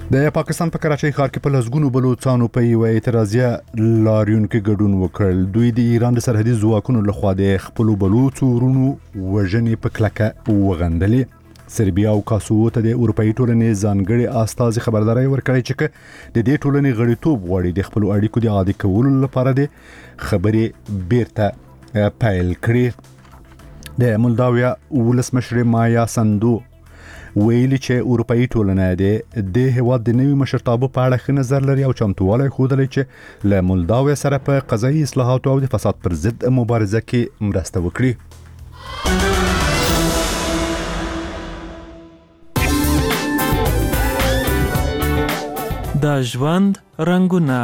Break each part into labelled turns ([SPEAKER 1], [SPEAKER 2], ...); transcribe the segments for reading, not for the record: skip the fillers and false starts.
[SPEAKER 1] د پاکستان په کراچۍ ښار کې په لسګونو بلوڅانو په یو اعتراضیه لاریون کې ګډون وکړ. دوی د ایران د سرحدي ځواکونو لخوا د خپل بلوڅو ورونو وژنې په کلکه وغندلې. سربیا او کاسوو ته د اروپאי ټولنې ځانګړي استازي خبرداري ورکړې چې د دې ټولنې غړیتوب غواړي د خپل اړیکو د عادي کولو لپاره د خبرې بیرته پیل کړي. د مولداویا ولسمشر مایا سندو ویلي چې اروپאי ټولنه د هیواد د نوي مشرتابه په اړه ښه نظر لري او چمتووالی ښودلی چې له مولداویا سره په قضایي اصلاحاتو او د فساد پر ضد مبارزه کې مرسته وکړي.
[SPEAKER 2] د ژوند رنګونه.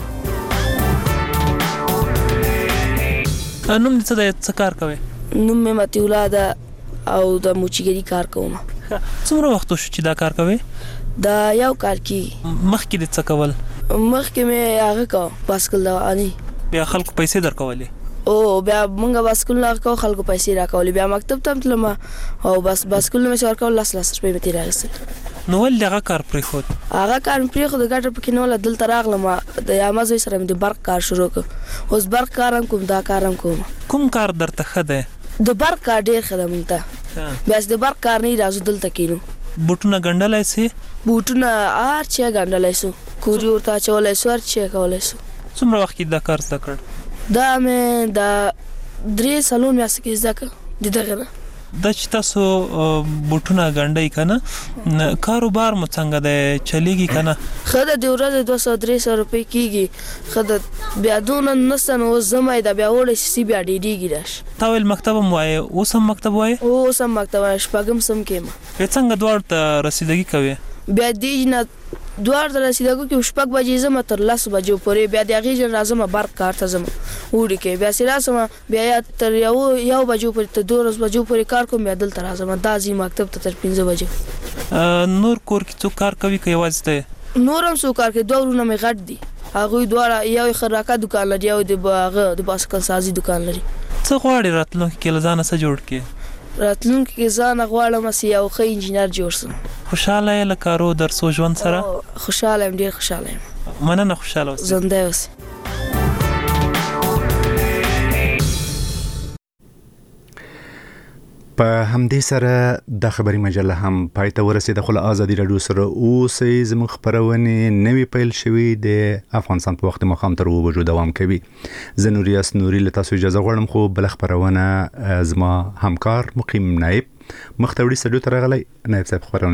[SPEAKER 2] نوم دې څه کار کوي؟
[SPEAKER 3] نوم مې متیولا ده او د موچیګری کار کوم.
[SPEAKER 2] څومره وخت شو چې دا کار کوي؟
[SPEAKER 3] دا یو کار کې
[SPEAKER 2] مخکې دې څه کول؟
[SPEAKER 3] مخکې مې هغه کو باسکل دا اني
[SPEAKER 2] بیا خلکو پیسې درکولې
[SPEAKER 3] او بیا مونږه باسکل لا کو خلکو پیسې راکولې بیا مکتب ته تلم او بس باسکل مې څور کول لاس روپۍ مې تیراغسل.
[SPEAKER 2] نو ول دغه کار پرې خود
[SPEAKER 3] هغه کار پرې خود ګټه پکې نو ل دلته راغلم د امازوي سره مې د برق کار شروع کړ. اوس برق کارم کوم دا کارم کوم
[SPEAKER 2] کار درته خده؟
[SPEAKER 3] د برق کار ډیر خدمت ته بیا د برق کار نه راځو دلته کینو.
[SPEAKER 2] بوټونه ګنډلای سي؟
[SPEAKER 3] بوټونه هر چا ګنډلای سو کوری ورته چولای سو هر چا کولای سو.
[SPEAKER 2] څومره وخت دا کار زده کړ؟
[SPEAKER 3] دا مې د 3 سالون میاشتې کې زده کړ دغه نه.
[SPEAKER 2] د چې تاسو بوټونه ګنډئ کنه کاروبار مو څنګه دی چلیږي کنه؟
[SPEAKER 3] خدای د ورځې 200-300 روپۍ کیږي خدای بیا دون نسن او زمای دا بیا وړي سی بیا ډیډیږي راش.
[SPEAKER 2] تاول مکتب مو وای او سم مکتب وای
[SPEAKER 3] او سم مکتب شپږم سم کېم.
[SPEAKER 2] څنګه دوړ ته رسیدګي کوي؟
[SPEAKER 3] بیا دیجنه دوار د رسیدګو کې شپږ بجې زما تر 10 بجو پورې بیا دغه جن راځم برق کار ته زما وړي کې بیا سلاسم بیا تر یو بجو پورې ته 2 بجو پورې کار کوم بیا دلته راځم دازي مکتب ته تر 15 بجو.
[SPEAKER 2] نور کور کې څو کار کوي کوي واسطه؟
[SPEAKER 3] نورم څو کار کوي دوړونه مې غټ دي هغه دواړه یو خراکه دکان لري یو د باغ د باسکل سازي دکان لري.
[SPEAKER 2] څه غواړي راتلونکي کې لزانه سره جوړ کې؟
[SPEAKER 3] راتلونکي کې ځان غواړم چې یو ښه انجینر جوړ سم.
[SPEAKER 2] خوشاله یې لکارو درسو ژوند سره؟
[SPEAKER 3] خوشاله یم ډیر خوشاله یم.
[SPEAKER 2] مننه خوشاله اوسئ.
[SPEAKER 3] زنده اوسئ.
[SPEAKER 1] په همدې سره د خبري مجله هم پای ته ورسېده. خو له ازادي راډیو سره اوسئ. زموږ خبرونه نوي پیل شوي د افغانستان په وخت مخام تر 2 بجو دوام کوي. زه نوریاس نوري له تاسو اجازه غواړم خو بل خبرونه زما همکار مقیم نائب مختوړي سټډیو ته راغلی. نائب صاحب خبرونه